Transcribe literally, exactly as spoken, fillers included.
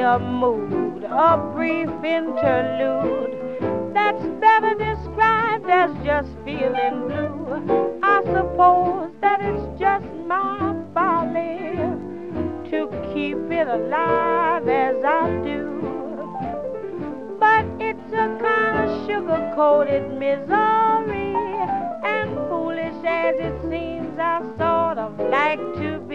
the mood, a brief interlude that's better described as just feeling blue. I suppose that it's just my folly to keep it alive as I do. But it's a kind of sugar-coated misery, and foolish as it seems, I sort of like to